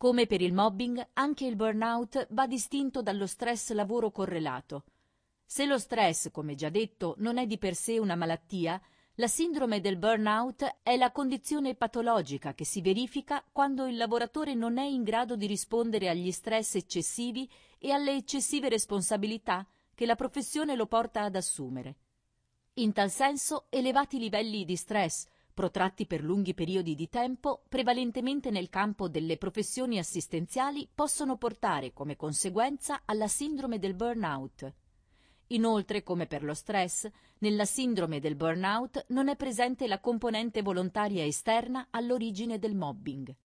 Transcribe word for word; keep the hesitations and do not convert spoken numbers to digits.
Come per il mobbing, anche il burnout va distinto dallo stress lavoro correlato. Se lo stress, come già detto, non è di per sé una malattia, la sindrome del burnout è la condizione patologica che si verifica quando il lavoratore non è in grado di rispondere agli stress eccessivi e alle eccessive responsabilità che la professione lo porta ad assumere. In tal senso, elevati livelli di stress, protratti per lunghi periodi di tempo, prevalentemente nel campo delle professioni assistenziali, possono portare come conseguenza alla sindrome del burnout. Inoltre, come per lo stress, nella sindrome del burnout non è presente la componente volontaria esterna all'origine del mobbing.